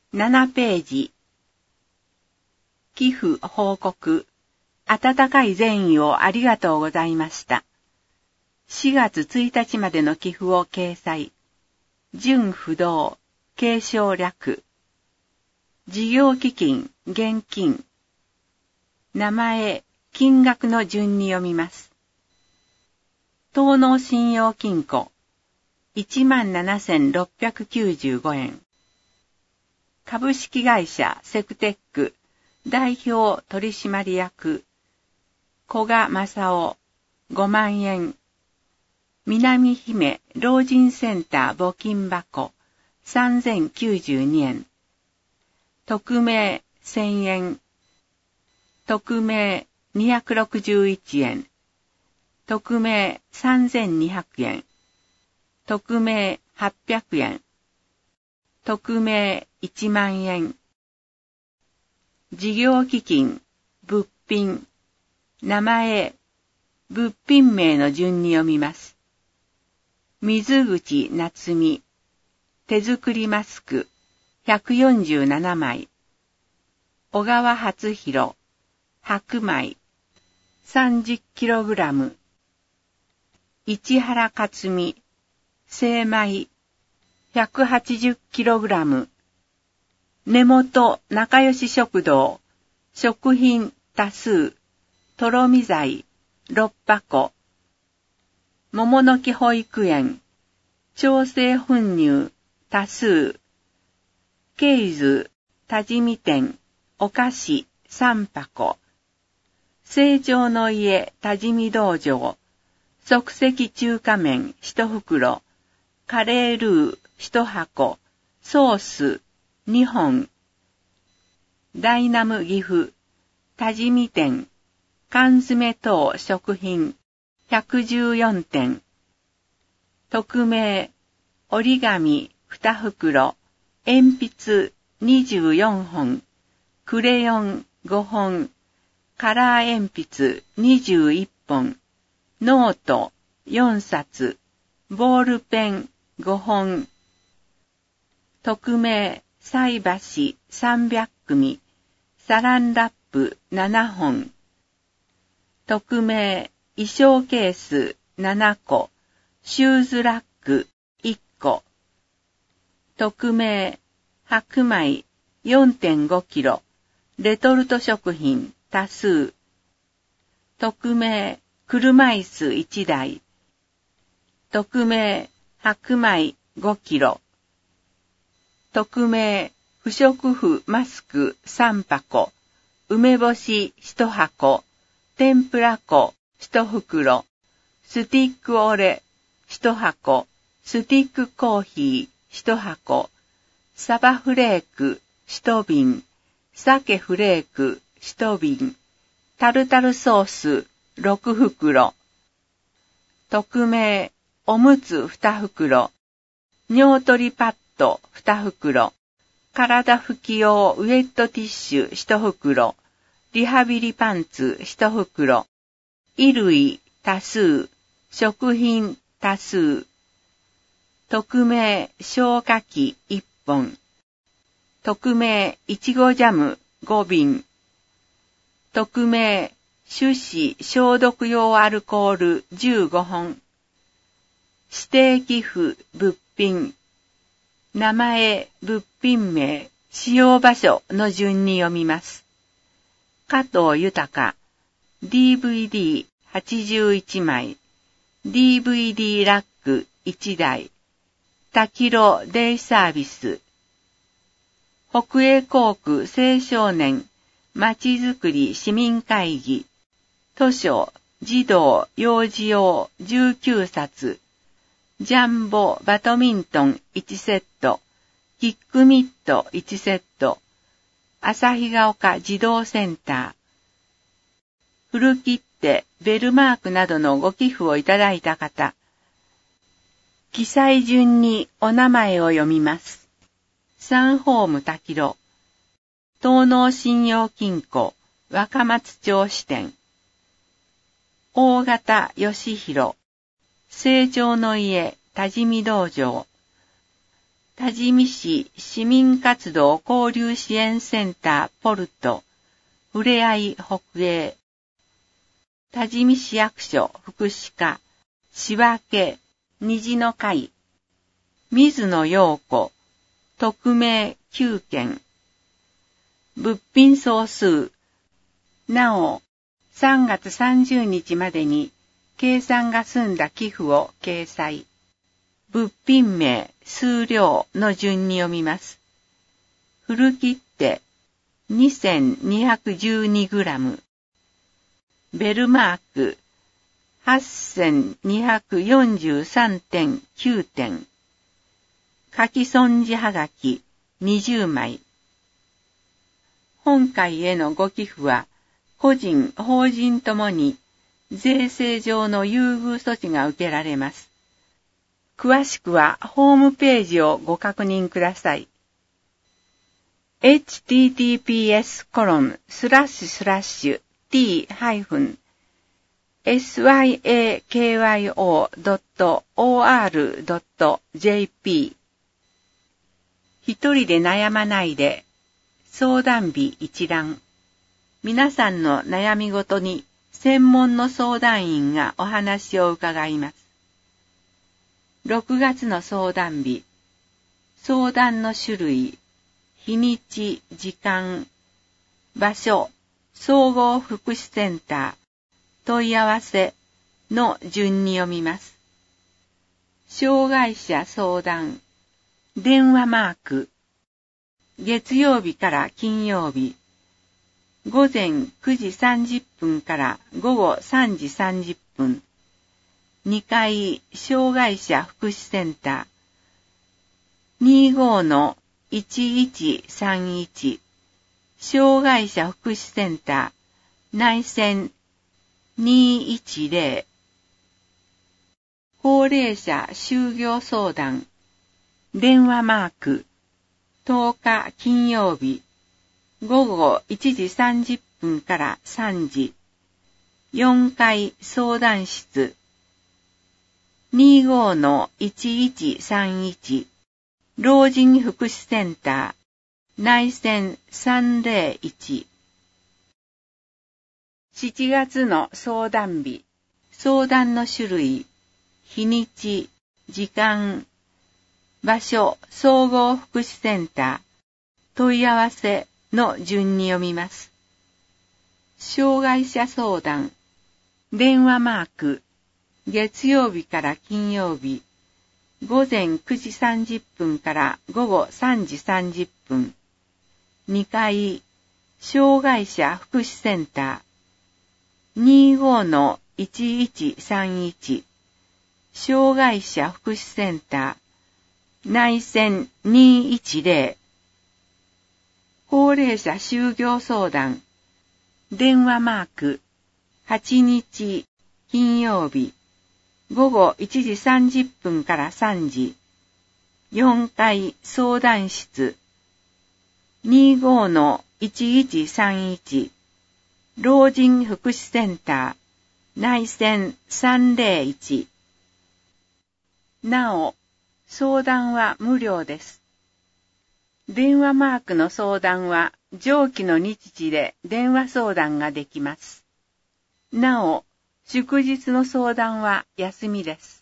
7ページ。寄付報告。温かい善意をありがとうございました。4月1日までの寄付を掲載。純不動、継承略。事業基金、現金。名前、金額の順に読みます。東農信用金庫、17,695円。株式会社セクテック、代表取締役、古賀正夫、5万円。南姫老人センター募金箱、3092円。匿名、1000円。匿名、261円。匿名、3200円。匿名、800円。匿名、1万円。事業基金、物品。名前、物品名の順に読みます。水口夏美。手作りマスク、147枚。小川初弘。白米。30kg。市原克美。精米。180kg。根本仲良し食堂。食品多数。とろみ剤。6箱。桃の木保育園。調整粉乳。多数。ケイズ。多治見店。お菓子。3箱。成長の家多治見道場。即席中華麺1袋。カレールー1箱。ソース2本。ダイナム岐阜。多治見店。缶詰等食品。114点。匿名。折り紙2袋。鉛筆24本。クレヨン5本。カラー鉛筆21本。ノート4冊。ボールペン5本。匿名。菜箸300組。サランラップ7本。匿名。衣装ケース7個。シューズラック1個。匿名。白米 4.5 キロ。レトルト食品多数。匿名。車椅子1台。匿名。白米5キロ。匿名。不織布マスク3箱。梅干し1箱。天ぷら粉1袋。スティックオレ1箱。スティックコーヒー1箱。サバフレーク1瓶。鮭フレーク1瓶。タルタルソース6袋。匿名。おむつ2袋。尿取りパッド2袋。体拭き用ウェットティッシュ1袋。リハビリパンツ1袋。衣類多数。食品多数。匿名。消火器1本。匿名。いちごジャム5瓶。匿名。手指消毒用アルコール15本。指定寄付物品。名前、物品名、使用場所の順に読みます。加藤豊。DVD81 枚。DVD ラック1台。多キロデイサービス。北栄工区青少年まちづくり市民会議。図書、児童、幼児用19冊。ジャンボバドミントン1セット。キックミット1セット。旭ヶ丘児童センター。古切手、ベルマークなどのご寄付をいただいた方。記載順にお名前を読みます。サンホームタキロ。東農信用金庫若松町支店。大型義弘。成長の家多治見道場。 多治見市市民活動交流支援センターポルト、ふれあい北営。多治見市役所福祉課、仕分虹の会。水野陽子、匿名9件。物品総数。なお、3月30日までに計算が済んだ寄付を掲載。物品名、数量の順に読みます。古切手 2212g。ベルマーク 8243.9 点。書き損じはがき20枚。本会へのご寄付は、個人、法人ともに税制上の優遇措置が受けられます。詳しくはホームページをご確認ください。https://t-syakyo.or.jp 一人で悩まないで、相談日一覧。皆さんの悩みごとに専門の相談員がお話を伺います。6月の相談日。相談の種類、日にち、時間、場所、総合福祉センター、問い合わせの順に読みます。障害者相談、電話マーク、月曜日から金曜日、午前9時30分から午後3時30分、2階障害者福祉センター、25-1131、障害者福祉センター、内線210、高齢者就業相談、電話マーク、10日金曜日、午後1時30分から3時、4階相談室、25-1131、老人福祉センター、内線301。7月の相談日、相談の種類、日にち、時間、場所、総合福祉センター、問い合わせの順に読みます。障害者相談、電話マーク、月曜日から金曜日、午前9時30分から午後3時30分、2階、障害者福祉センター、25-1131、障害者福祉センター、内線210、高齢者就業相談、電話マーク、8日、金曜日、午後1時30分から3時、4階相談室、25-1131、老人福祉センター、内線301。なお、相談は無料です。電話マークの相談は上記の日時で電話相談ができます。なお、祝日の相談は休みです。